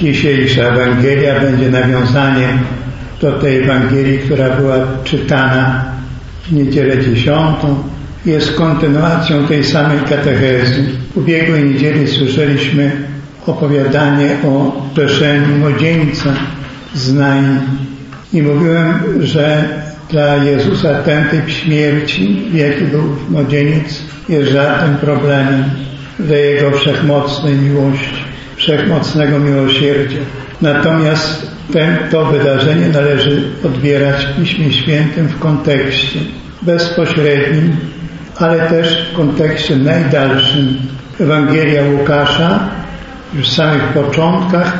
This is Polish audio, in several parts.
Dzisiejsza Ewangelia będzie nawiązaniem do tej Ewangelii, która była czytana w Niedzielę 10. Jest kontynuacją tej samej katechezy. W ubiegłej niedzieli słyszeliśmy opowiadanie o grzeszeniu młodzieńca z Nain. I mówiłem, że dla Jezusa ten typ śmierci, w jaki był młodzieniec, jest żadnym problemem dla Jego wszechmocnej miłości, wszechmocnego miłosierdzia. Natomiast to wydarzenie należy odbierać w Piśmie Świętym w kontekście bezpośrednim, ale też w kontekście najdalszym. Ewangelia Łukasza już w samych początkach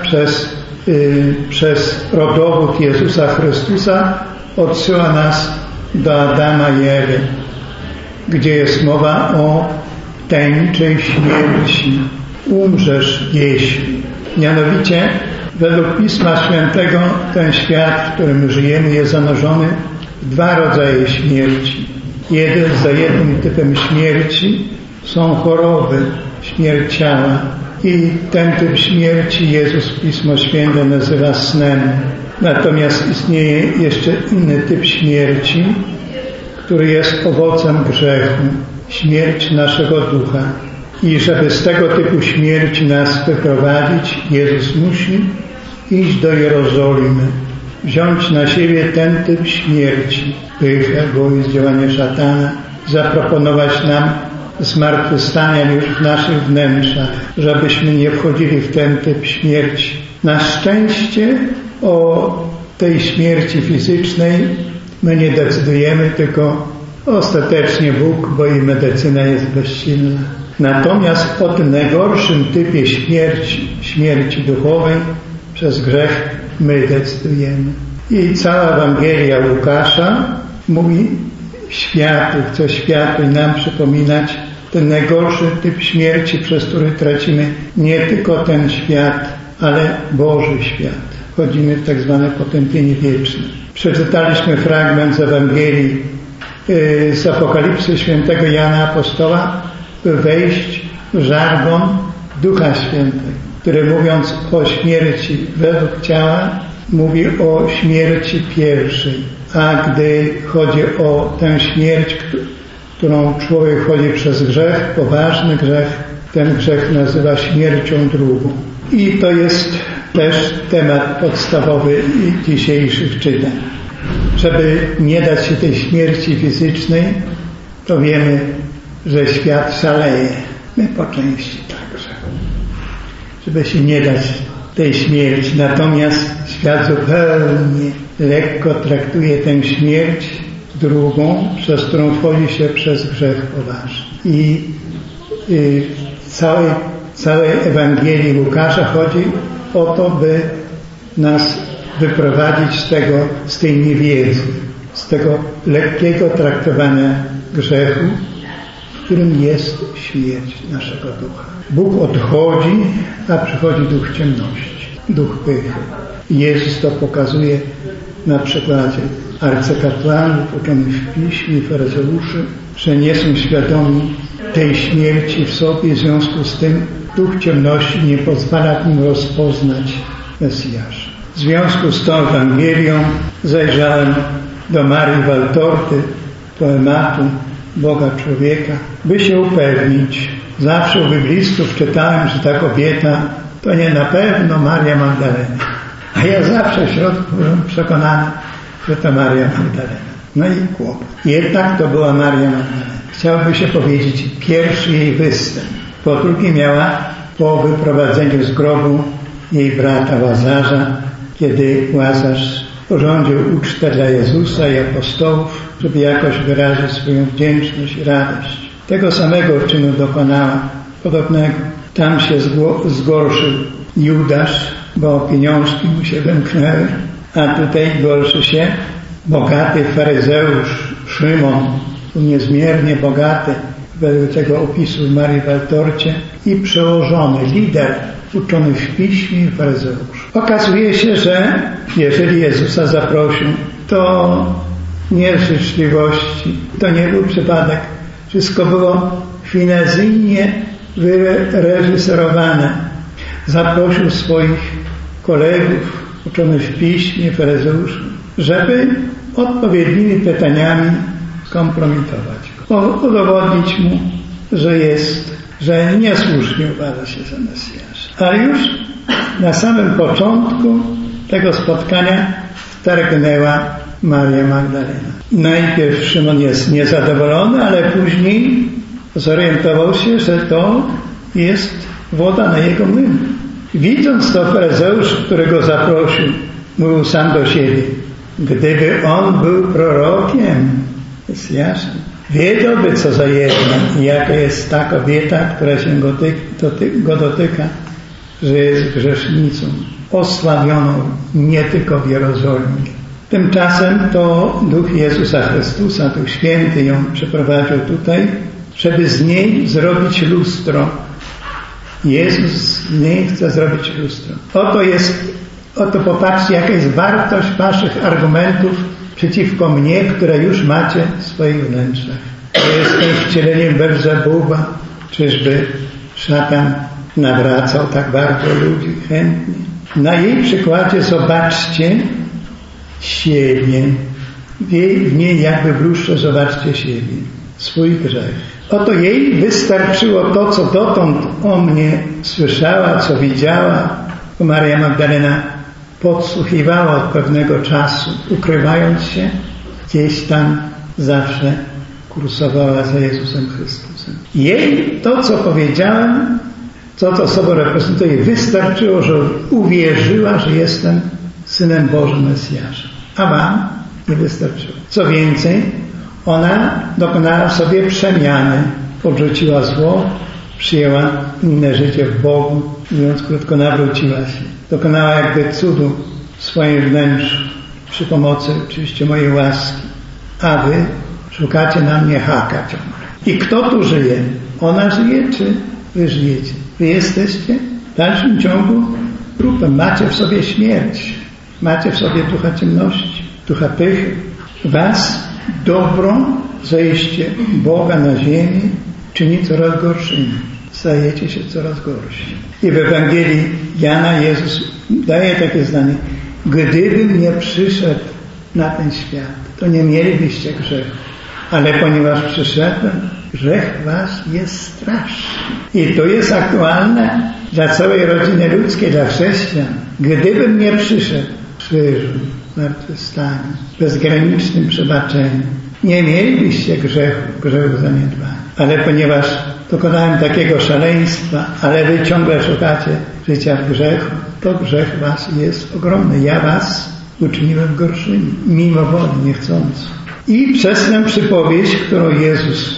przez rodowód Jezusa Chrystusa odsyła nas do Adama i Ewy, gdzie jest mowa o tajemniczej śmierci. Umrzesz jeśli. Mianowicie według Pisma Świętego ten świat, w którym żyjemy, jest zanurzony w dwa rodzaje śmierci. Za jednym typem śmierci są choroby, śmierć ciała. I ten typ śmierci Jezus Pismo Święte nazywa snem. Natomiast istnieje jeszcze inny typ śmierci, który jest owocem grzechu. Śmierć naszego ducha. I żeby z tego typu śmierci nas wyprowadzić, Jezus musi iść do Jerozolimy, wziąć na siebie ten typ śmierci, pychę, egoizm, działanie szatana, zaproponować nam zmartwychwstania już w naszych wnętrzach, żebyśmy nie wchodzili w ten typ śmierci. Na szczęście o tej śmierci fizycznej my nie decydujemy, tylko ostatecznie Bóg, bo i medycyna jest bezsilna. Natomiast o tym najgorszym typie śmierci duchowej przez grzech my decydujemy. I cała Ewangelia Łukasza mówi chce światu i nam przypominać ten najgorszy typ śmierci, przez który tracimy nie tylko ten świat, ale Boży świat. Wchodzimy w tak zwane potępienie wieczne. Przeczytaliśmy fragment z Ewangelii z Apokalipsy świętego Jana Apostoła, by wejść w żargon Ducha Świętego, który mówiąc o śmierci według ciała, mówi o śmierci pierwszej. A gdy chodzi o tę śmierć, którą człowiek chodzi przez grzech, poważny grzech, ten grzech nazywa śmiercią drugą. I to jest też temat podstawowy dzisiejszych czytań. Żeby nie dać się tej śmierci fizycznej, to wiemy, że świat szaleje. My po części także. Żeby się nie dać tej śmierci. Natomiast świat zupełnie lekko traktuje tę śmierć drugą, przez którą wchodzi się przez grzech poważny. I całej Ewangelii Łukasza chodzi o to, by nas wyprowadzić z tej niewiedzy, z tego lekkiego traktowania grzechu, w którym jest śmierć naszego ducha. Bóg odchodzi, a przychodzi duch ciemności, duch pychy. Jezus to pokazuje na przykładzie arcykapłanów uczonych w Piśmie, faryzeuszy, że nie są świadomi tej śmierci w sobie, w związku z tym duch ciemności nie pozwala im rozpoznać Mesjasza. W związku z tą Ewangelią zajrzałem do Marii Waltorty, poematu Boga człowieka, by się upewnić. Zawsze u biblistów czytałem, że ta kobieta to nie na pewno Maria Magdalena. A ja zawsze w środku byłem przekonany, że to Maria Magdalena. No i kłopot. Jednak to była Maria Magdalena. Chciałoby się powiedzieć pierwszy jej występ. Po drugie miała po wyprowadzeniu z grobu jej brata Łazarza, kiedy Łazarz urządził ucztę dla Jezusa i apostołów, żeby jakoś wyrazić swoją wdzięczność i radość. Tego samego czynu dokonała, podobnego. Tam się zgorszył Judasz, bo pieniążki mu się wymknęły, a tutaj gorszy się bogaty faryzeusz Szymon, niezmiernie bogaty, według tego opisu w Marii Waltorcie, i przełożony, lider uczony w Piśmie faryzeusz. Okazuje się, że jeżeli Jezusa zaprosił, to nie z życzliwości, to nie był przypadek. Wszystko było finezyjnie wyreżyserowane. Zaprosił swoich kolegów uczonych w piśmie, faryzeuszy, żeby odpowiednimi pytaniami kompromitować go, udowodnić mu, że niesłusznie uważa się za Mesjasza. Ale już na samym początku tego spotkania wtargnęła Maria Magdalena. Najpierw Szymon jest niezadowolony, ale później zorientował się, że to jest woda na jego młyn. Widząc to, faryzeusz, który go zaprosił, mówił sam do siebie: gdyby on był prorokiem, Mesjaszem, wiedziałby, co za jedna i jaka jest ta kobieta, która się go dotyka, że jest grzesznicą, osławioną nie tylko w Jerozolimie. Tymczasem to Duch Jezusa Chrystusa, Duch Święty ją przeprowadził tutaj, żeby z niej zrobić lustro. Jezus z niej chce zrobić lustro. Oto popatrzcie, jaka jest wartość waszych argumentów przeciwko mnie, które już macie w swoich wnętrzach. To jestem wcieleniem Belzebuba. Czyżby szatan nawracał tak bardzo ludzi chętnie? Na jej przykładzie zobaczcie siebie. W niej jakby w lustrze zobaczcie siebie. Swój grzech. Oto jej wystarczyło to, co dotąd o mnie słyszała, co widziała. Bo Maria Magdalena podsłuchiwała od pewnego czasu, ukrywając się, gdzieś tam zawsze kursowała za Jezusem Chrystusem. Jej to, co powiedziałem, co to sobą reprezentuje, wystarczyło, że uwierzyła, że jestem Synem Bożym Mesjaszem. A wam nie wystarczyło. Co więcej, ona dokonała w sobie przemiany. Odrzuciła zło, przyjęła inne życie w Bogu, mówiąc krótko, nawróciła się. Dokonała jakby cudu w swoim wnętrzu przy pomocy oczywiście mojej łaski. A wy szukacie na mnie haka ciągle. I kto tu żyje? Ona żyje, czy wy żyjecie? Wy jesteście w dalszym ciągu trupem. Macie w sobie śmierć. Macie w sobie ducha ciemności, ducha pychy. Was dobro, zejście Boga na ziemię czyni coraz gorszymi. Stajecie się coraz gorsi. I w Ewangelii Jana Jezus daje takie zdanie: gdybym nie przyszedł na ten świat, to nie mielibyście grzechu. Ale ponieważ przyszedłem, grzech was jest straszny. I to jest aktualne dla całej rodziny ludzkiej, dla chrześcijan. Gdybym nie przyszedł krzyżu, zmartwychwstaniu, bezgranicznym przebaczeniem, nie mielibyście grzechu zaniedbania. Ale ponieważ dokonałem takiego szaleństwa, ale wy ciągle szukacie życia w grzechu, to grzech was jest ogromny. Ja was uczyniłem gorszymi, mimo woli, niechcący. I przez tę przypowieść, którą Jezus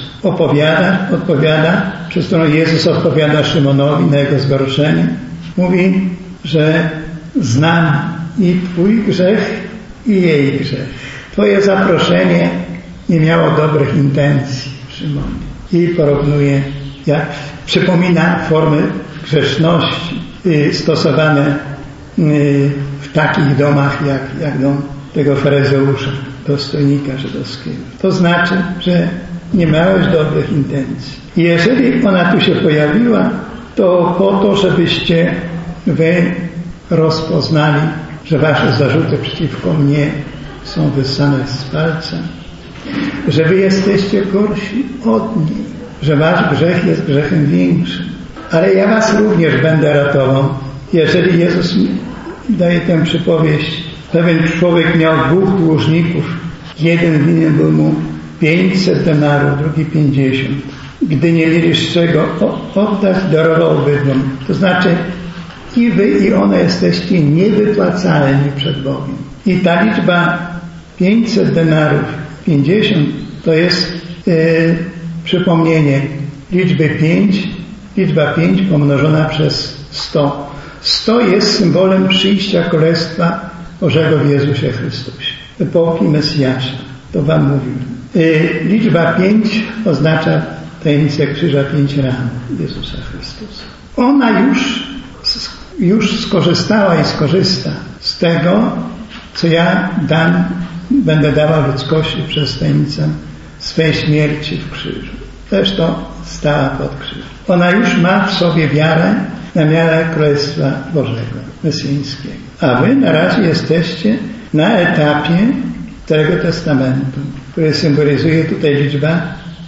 przez którą Jezus odpowiada Szymonowi na jego zgorszenie, mówi, że znam i twój grzech, i jej grzech. Twoje zaproszenie nie miało dobrych intencji, Szymonie. I porównuje, przypomina formy grzeszności stosowane w takich domach jak dom tego faryzeusza, dostojnika żydowskiego. To znaczy, że nie miałeś dobrych intencji. I jeżeli ona tu się pojawiła, to po to, żebyście wy rozpoznali, że wasze zarzuty przeciwko mnie są wyssane z palca, że wy jesteście gorsi od niej, że wasz grzech jest grzechem większym. Ale ja was również będę ratował. Jeżeli Jezus daje tę przypowieść, pewien człowiek miał 2 dłużników. Jeden winien był mu 500 denarów, drugi 50. Gdy nie mieli z czego oddać, darował obydwom. To znaczy i wy, i one jesteście niewypłacalni przed Bogiem. I ta liczba 500 denarów, 50 to jest przypomnienie liczby 5, liczba 5 pomnożona przez 100. 100 jest symbolem przyjścia Królestwa Bożego w Jezusie Chrystusie, epoki Mesjasza. To wam mówił. Liczba 5 oznacza tajemnicę krzyża 5 ran Jezusa Chrystusa. Ona już skorzystała i skorzysta z tego, co ja będę dawał ludzkości przez tajemnicę swej śmierci w krzyżu. Też to stała pod krzyżem. Ona już ma w sobie wiarę na miarę Królestwa Bożego, mesjańskiego. A wy na razie jesteście na etapie Starego Testamentu, który symbolizuje tutaj liczba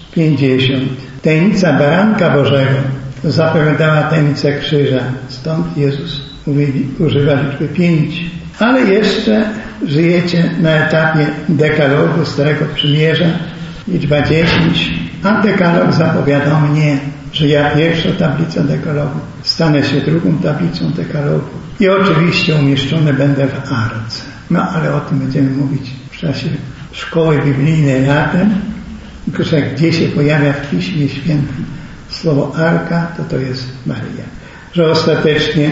50. Tajemnica Baranka Bożego zapowiadała tajemnicę krzyża. Stąd Jezus używa liczby 5. Ale jeszcze żyjecie na etapie dekalogu Starego Przymierza, liczba 10, a dekalog zapowiadał mnie, że ja pierwsza tablica dekalogu stanę się drugą tablicą dekalogu i oczywiście umieszczony będę w arce. No ale o tym będziemy mówić w czasie szkoły biblijnej latem, że gdzie się pojawia w Piśmie Świętym słowo arka, to jest Maryja. Że ostatecznie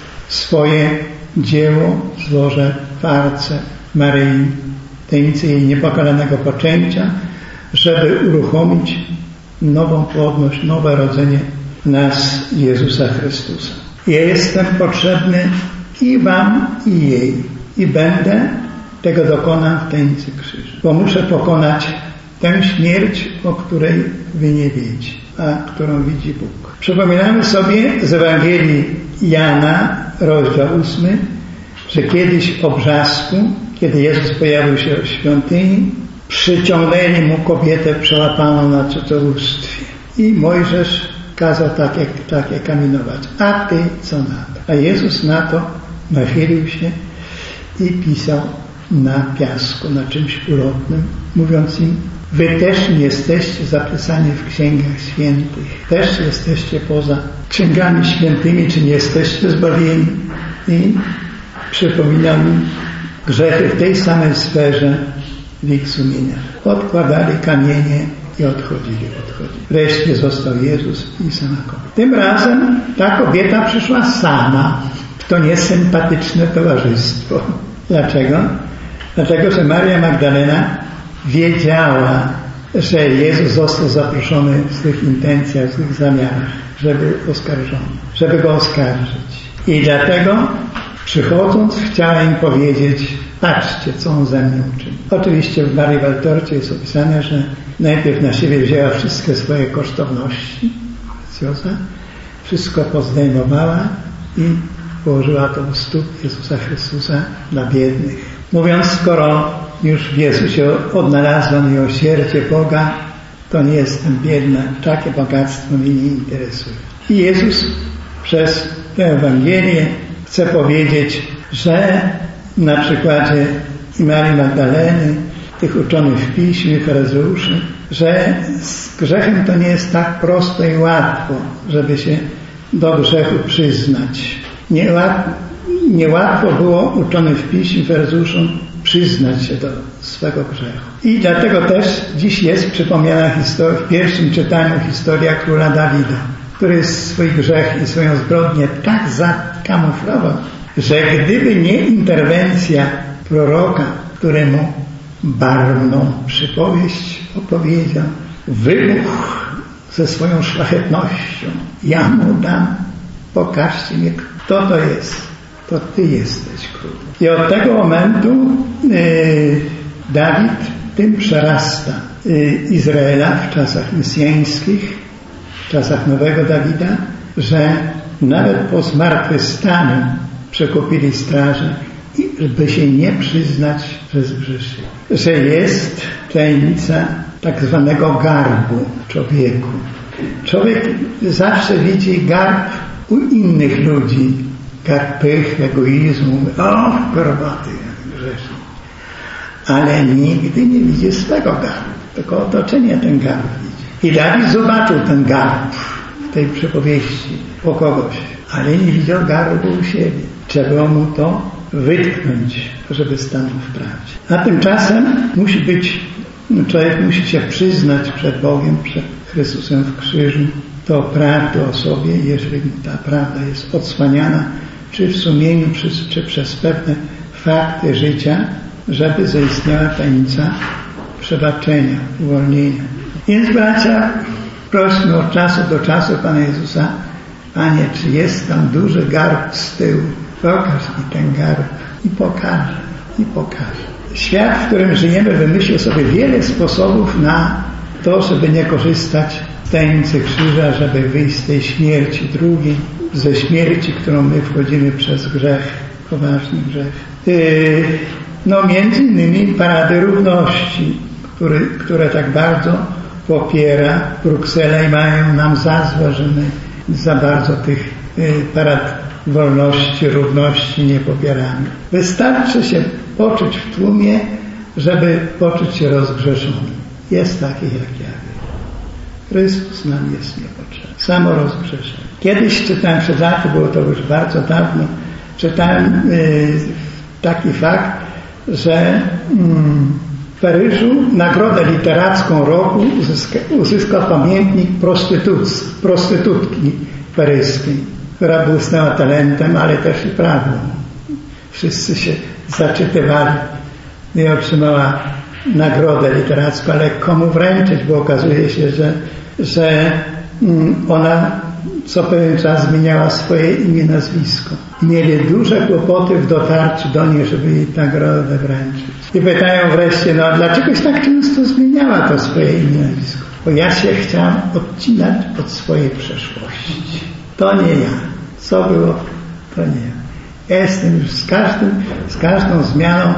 swoje dzieło złożę w arce Maryi, tajemnicy jej niepokalanego poczęcia, żeby uruchomić nową płodność, nowe rodzenie w nas Jezusa Chrystusa. Ja jestem potrzebny i wam, i jej. I będę tego dokonał w tajemnicy krzyża. Bo muszę pokonać tę śmierć, o której wy nie wiecie, a którą widzi Bóg. Przypominamy sobie z Ewangelii Jana, rozdział 8, że kiedyś o brzasku, kiedy Jezus pojawił się w świątyni, przyciągnęli mu kobietę przełapaną na cudzołóstwie. I Mojżesz kazał takie kamienować. A ty co na to? A Jezus na to nachylił się i pisał na piasku, na czymś ulotnym, mówiąc im: wy też nie jesteście zapisani w księgach świętych. Też jesteście poza księgami świętymi, czy nie jesteście zbawieni. I przypominał im grzechy w tej samej sferze w ich sumieniach. Odkładali kamienie i odchodzili. Wreszcie został Jezus i sama kobieta. Tym razem ta kobieta przyszła sama w to niesympatyczne towarzystwo. Dlaczego? Dlatego, że Maria Magdalena wiedziała, że Jezus został zaproszony w tych intencjach, w tych zamiarach, żeby go oskarżyć. I dlatego przychodząc chciała im powiedzieć: patrzcie, co on ze mną czyni. Oczywiście w Marii Waltorcie jest opisane, że najpierw na siebie wzięła wszystkie swoje kosztowności, wszystko pozdejmowała i położyła to u stóp Jezusa Chrystusa dla biednych. Mówiąc, skoro już w Jezusie odnalazła miłosierdzie Boga, to nie jestem biedna, takie bogactwo mnie nie interesuje. I Jezus przez tę Ewangelię chce powiedzieć, że na przykładzie i Marii Magdaleny, tych uczonych w Piśmie, faryzeuszy, że z grzechem to nie jest tak prosto i łatwo, żeby się do grzechu przyznać. Niełatwo było uczonym w Piśmie, faryzeuszom przyznać się do swego grzechu. I dlatego też dziś jest przypomniana w pierwszym czytaniu historia króla Dawida, który swój grzech i swoją zbrodnię tak zakamuflował, że gdyby nie interwencja proroka, któremu barwną przypowieść opowiedział, wybuchł ze swoją szlachetnością: ja mu dam, pokażcie mi, kto to jest. To ty jesteś król. I od tego momentu Dawid tym przerasta Izraela w czasach mesjańskich, w czasach nowego Dawida, że nawet po zmartwychwstaniu przekupili straże i by się nie przyznać, że zgrzeszyli. Że jest tajemnica tak zwanego garbu człowieku. Człowiek zawsze widzi garb u innych ludzi. Garb pych, egoizmu. O, korbaty, grzeszny. Ale nigdy nie widzi swego garbu. Tylko otoczenie ten garb widzi. I Dawid zobaczył ten garb w tej przypowieści po kogoś, ale nie widział garbu u siebie. Trzeba mu to wytknąć, żeby stanął w prawdzie. A tymczasem człowiek musi się przyznać przed Bogiem, przed Chrystusem w krzyżu, to prawdę o sobie, jeżeli ta prawda jest odsłaniana, czy w sumieniu, czy przez pewne fakty życia, żeby zaistniała tajemnica przebaczenia, uwolnienia. Więc bracia, prośmy od czasu do czasu Pana Jezusa: Panie, czy jest tam duży garb z tyłu? Pokaż mi ten garb. I pokaże. Świat, w którym żyjemy, wymyślił sobie wiele sposobów na to, żeby nie korzystać z tajemnicy krzyża, żeby wyjść z tej śmierci drugiej. ze śmierci, którą my wchodzimy przez grzech, poważny grzech. Między innymi parady równości, które tak bardzo popiera Bruksela i mają nam za złe, że my za bardzo tych parad wolności, równości nie popieramy. Wystarczy się poczuć w tłumie, żeby poczuć się rozgrzeszony. Jest taki jak ja. Chrystus nam jest niepotrzebny. Samo rozgrzeszenie. Kiedyś czytałem, przed laty, było to już bardzo dawno, czytałem taki fakt, że w Paryżu nagrodę literacką roku uzyskał pamiętnik prostytutki paryskiej, która błysnęła talentem, ale też i prawdą. Wszyscy się zaczytywali i otrzymała nagrodę literacką, ale komu wręczyć, bo okazuje się, że ona co pewien czas zmieniała swoje imię, nazwisko. I mieli duże kłopoty w dotarciu do niej, żeby jej nagrodę wręczyć. I pytają wreszcie, dlaczegoś tak często zmieniała to swoje imię, nazwisko? Bo ja się chciałam odcinać od swojej przeszłości. To nie ja. Co było, to nie ja. Ja jestem już z każdą zmianą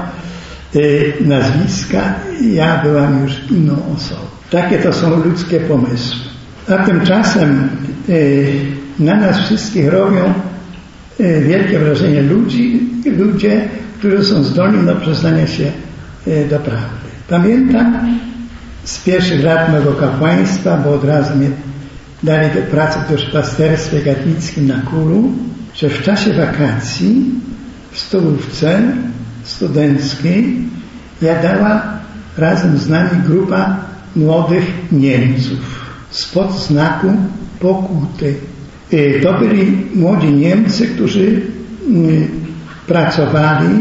nazwiska, ja byłam już inną osobą. Takie to są ludzkie pomysły. A tymczasem na nas wszystkich robią wielkie wrażenie ludzie, którzy są zdolni do przyznania się do prawdy. Pamiętam z pierwszych lat mego kapłaństwa, bo od razu mnie dali do pracy w duszpasterstwie katolickim na Kulu, że w czasie wakacji w stołówce studenckiej jadała razem z nami grupa młodych Niemców spod znaku pokuty. To byli młodzi Niemcy, którzy pracowali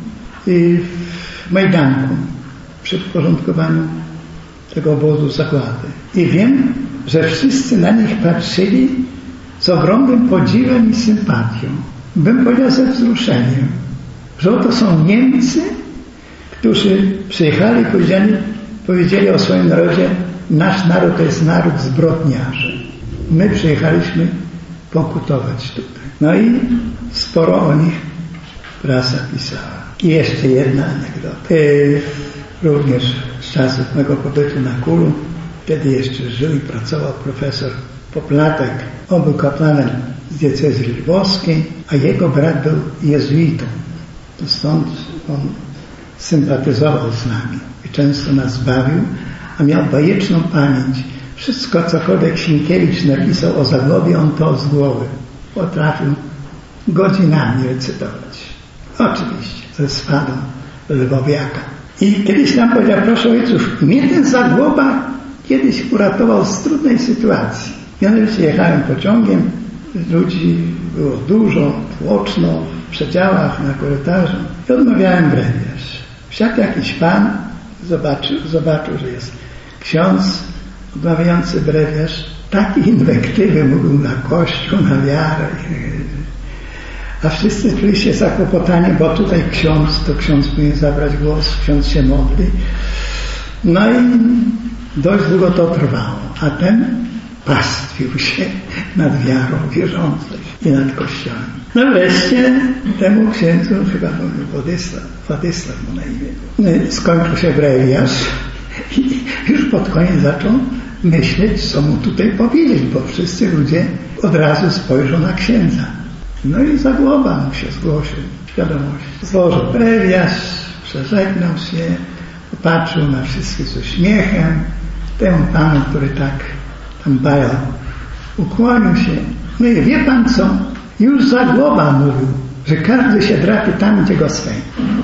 w Majdanku przy porządkowaniu tego obozu zagłady. I wiem, że wszyscy na nich patrzyli z ogromnym podziwem i sympatią. Bym powiedział ze wzruszeniem, że oto są Niemcy, którzy przyjechali i powiedzieli o swoim narodzie: nasz naród to jest naród zbrodniarzy. My przyjechaliśmy pokutować tutaj. I sporo o nich prasa pisała. I jeszcze jedna anegdota. Również z czasów mego pobytu na Kulu, wtedy jeszcze żył i pracował profesor Poplatek. On był kapłanem z diecezji lwowskiej, a jego brat był jezuitą. To stąd on sympatyzował z nami i często nas bawił, a miał bajeczną pamięć. Wszystko, cokolwiek Sienkiewicz napisał o Zagłobie, on to z głowy potrafił godzinami recytować. Oczywiście, ze swadą lwowiaka. I kiedyś nam powiedział: proszę ojców, mnie ten Zagłoba kiedyś uratował z trudnej sytuacji. Mianowicie jechałem pociągiem, ludzi było dużo, tłoczno, w przedziałach, na korytarzu i odmawiałem brewiarz. Wsiadł jakiś pan, zobaczył, że jest ksiądz odmawiający brewiarz. Takie inwektywy mówił na Kościół, na wiarę. A wszyscy czuli się zakłopotani, bo tutaj ksiądz powinien zabrać głos, ksiądz się modli. I dość długo to trwało, a ten pastwił się nad wiarą wierzących i nad Kościołem. Wreszcie temu księdzu, chyba Władysław mu na imię, skończył się brewiarz i już pod koniec zaczął myśleć, co mu tutaj powiedzieć, bo wszyscy ludzie od razu spojrzą na księdza. I Zagłoba mu się zgłosił świadomość. Złożył brewiarz, przeżegnał się, popatrzył na wszystkich z uśmiechem. Temu panu, który tak tam bajał, ukłonił się. I wie pan co? Już Zagłoba mówił, że każdy się drapi tam, gdzie go swędzi.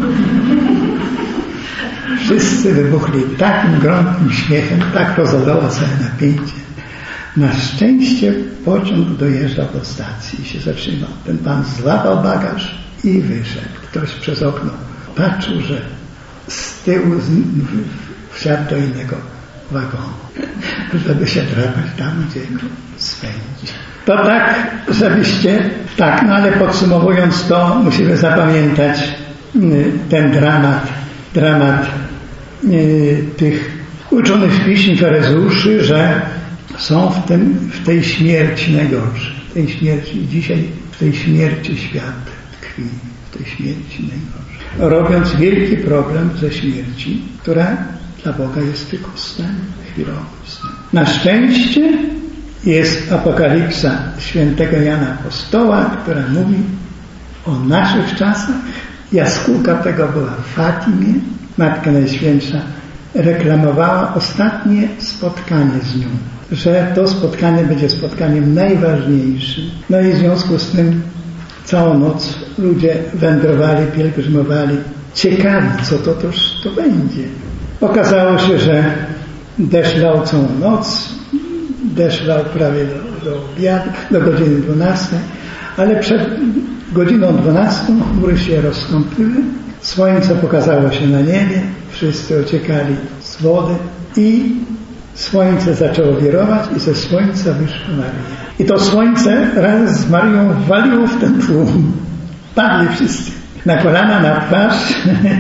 Wszyscy wybuchli takim gromkim śmiechem, tak rozładowało całe napięcie. Na szczęście pociąg dojeżdżał do stacji i się zatrzymał. Ten pan złapał bagaż i wyszedł. Ktoś przez okno patrzył, że z tyłu wsiadł do innego wagonu, żeby się drapać tam, gdzie go swędzi. To tak, żebyście... ale podsumowując to, musimy zapamiętać ten dramat tych uczonych w piśmie faryzeuszy, że są w tej śmierci najgorszy. tej śmierci. Dzisiaj w tej śmierci świat tkwi, w tej śmierci najgorszej. Robiąc wielki problem ze śmierci, która dla Boga jest tylko snem, chwilowym snem. Na szczęście jest Apokalipsa świętego Jana Apostoła, która mówi o naszych czasach. Jaskółka tego była w Fatimie. Matka Najświętsza reklamowała ostatnie spotkanie z nią, że to spotkanie będzie spotkaniem najważniejszym. No i w związku z tym całą noc ludzie wędrowali, pielgrzymowali, ciekawi, co to będzie. Okazało się, że deszcz lał całą noc, deszcz lał prawie do obiadu, do godziny 12, ale przed godziną 12 chmury się rozstąpiły, słońce pokazało się na niebie, wszyscy uciekali z wody i słońce zaczęło wirować i ze słońca wyszła Maryja. I to słońce razem z Maryją waliło w ten tłum. Padli wszyscy na kolana, na twarz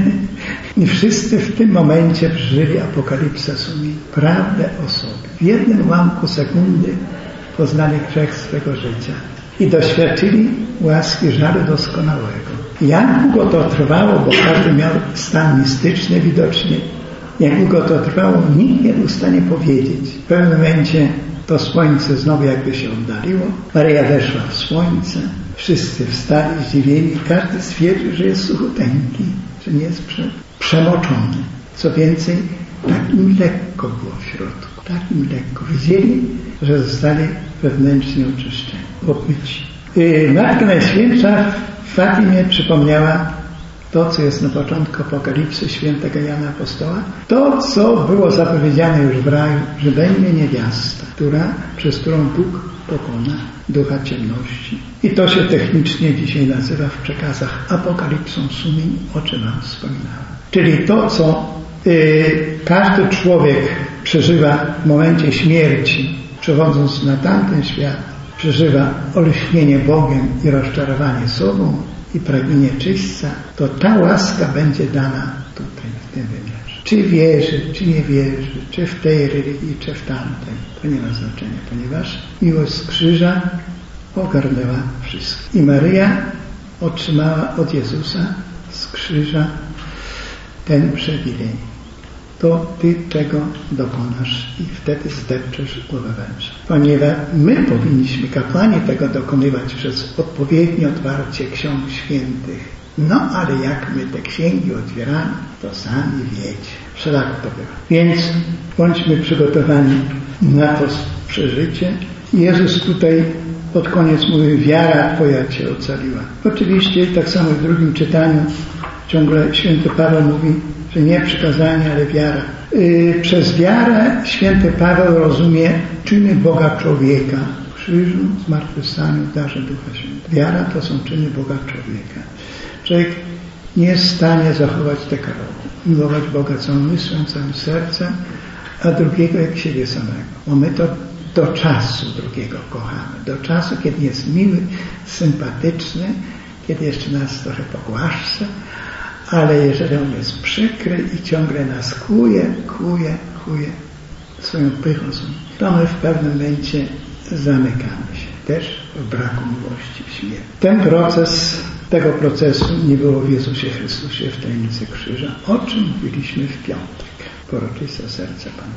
i wszyscy w tym momencie przeżyli apokalipsę sumienia. Prawdę o sobie. W jednym ułamku sekundy poznali grzech swego życia i doświadczyli łaski żaru doskonałego. Jak długo to trwało, bo każdy miał stan mistyczny widocznie. Jak długo to trwało, nikt nie był w stanie powiedzieć. W pewnym momencie to słońce znowu jakby się oddaliło. Maryja weszła w słońce. Wszyscy wstali zdziwieni. Każdy stwierdził, że jest suchoteńki, że nie jest przemoczony. Co więcej, tak im lekko było w środku. Tak im lekko. Wiedzieli, że zostali wewnętrznie oczyszczeni, obmyci. Matka Najświętsza w Fatimie przypomniała to, co jest na początku Apokalipsy świętego Jana Apostoła, to, co było zapowiedziane już w raju, że będzie niewiasta, przez którą Bóg pokona ducha ciemności. I to się technicznie dzisiaj nazywa w przekazach apokalipsą sumień, o czym wam wspominałem. Czyli to, co każdy człowiek przeżywa w momencie śmierci, przechodząc na tamten świat, przeżywa olśnienie Bogiem i rozczarowanie sobą i pragnienie czyśćca, to ta łaska będzie dana tutaj, w tym wymiarze. Czy wierzy, czy nie wierzy, czy w tej religii, czy w tamtej, to nie ma znaczenia, ponieważ miłość z krzyża ogarnęła wszystko. I Maryja otrzymała od Jezusa z krzyża ten przywilej. To Ty tego dokonasz i wtedy zdepczesz głowę węża. Ponieważ my powinniśmy, kapłani, tego dokonywać przez odpowiednie otwarcie ksiąg świętych. No ale jak my te księgi otwieramy, to sami wiecie. Wszelako to było. Więc bądźmy przygotowani na to przeżycie. Jezus tutaj pod koniec mówi, wiara Twoja Cię ocaliła. Oczywiście tak samo w drugim czytaniu ciągle święty Paweł mówi, że nie przykazanie, ale wiara. Przez wiarę święty Paweł rozumie czyny Boga człowieka. W krzyżu, zmartwychwstaniu, w darze Ducha Świętego. Wiara to są czyny Boga człowieka. Człowiek nie jest w stanie zachować dekalogu. Miłować Boga całym umysłem, całym sercem, a drugiego jak siebie samego. Bo my to do czasu drugiego kochamy. Do czasu, kiedy jest miły, sympatyczny, kiedy jeszcze nas trochę pogłaszcze, ale jeżeli on jest przykry i ciągle nas kłuje swoją pychą, to my w pewnym momencie zamykamy się. Też w braku miłości, w śmierci. Tego procesu nie było w Jezusie Chrystusie w tajemnicy krzyża, o czym mówiliśmy w piątek. Poroczyste serce Pana.